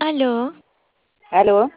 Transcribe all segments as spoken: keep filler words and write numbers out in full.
Aló, ¿Aló?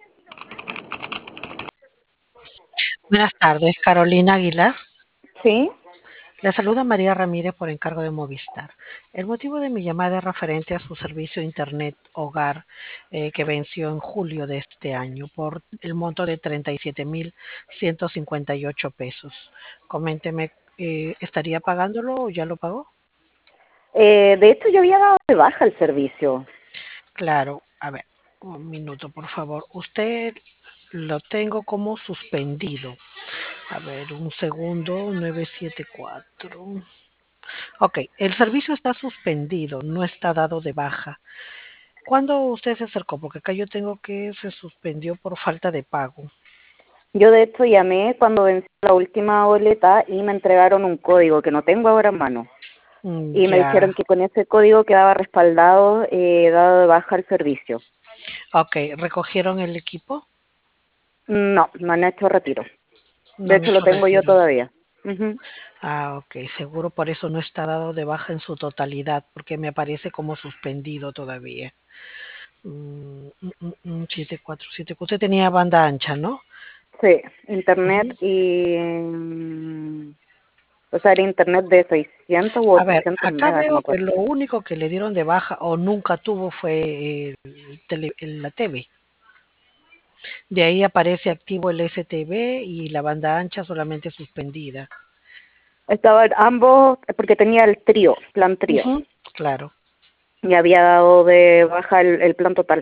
Buenas tardes, Carolina Aguilar. ¿Sí? Le saluda María Ramírez por encargo de Movistar. El motivo de mi llamada es referente a su servicio Internet Hogar eh, que venció en julio de este año por el monto de treinta y siete mil ciento cincuenta y ocho pesos. Coménteme, eh, ¿estaría pagándolo o ya lo pagó? Eh, de hecho, yo había dado de baja el servicio. Claro, a ver, un minuto, por favor. Usted lo tengo como suspendido. A ver, un segundo, nueve siete cuatro. Ok, el servicio está suspendido, no está dado de baja. ¿Cuándo usted se acercó? Porque acá yo tengo que se suspendió por falta de pago. Yo, de hecho, llamé cuando venció la última boleta y me entregaron un código que no tengo ahora en mano. Mm, Y me ya, dijeron que con ese código quedaba respaldado, eh, dado de baja el servicio. ok, ¿recogieron el equipo? No, no han hecho retiro. No De han hecho, lo hecho tengo yo retiro. todavía. Ujú. Ah, ok, seguro por eso no está dado de baja en su totalidad, porque me aparece como suspendido todavía. Mm, mm, mm, mm, siete cuatro siete. Usted tenía banda ancha, ¿no? Sí, internet Ujú. y... mm, o sea, era internet de seiscientos u A ver, ochocientos acá megas, no me veo que acuerdo. lo único que le dieron de baja o nunca tuvo fue el tele- la T V. De ahí aparece activo el S T V y la banda ancha solamente suspendida. Estaban ambos, porque tenía el trío, plan trío. Ujú, claro, Y había dado de baja el, el plan total.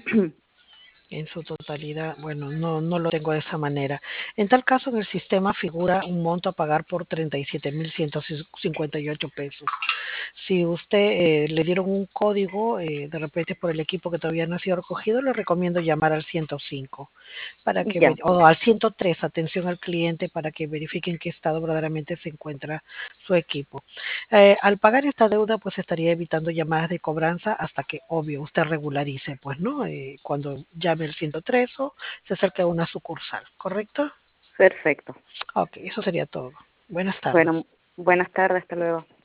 en su totalidad, bueno, no, no lo tengo de esa manera. En tal caso, en el sistema figura un monto a pagar por treinta y siete mil ciento cincuenta y ocho pesos. Si usted eh, le dieron un código, eh, de repente por el equipo que todavía no ha sido recogido, le recomiendo llamar al ciento cinco para que Ya, ver, o al ciento tres, atención al cliente, para que verifiquen qué estado verdaderamente se encuentra su equipo. Eh, al pagar esta deuda, pues estaría evitando llamadas de cobranza hasta que, obvio, usted regularice, pues, ¿no? Eh, cuando llame el ciento tres o se acerque a una sucursal, ¿correcto? perfecto. Ok, eso sería todo. Buenas Bueno, tardes. buenas tardes, hasta luego.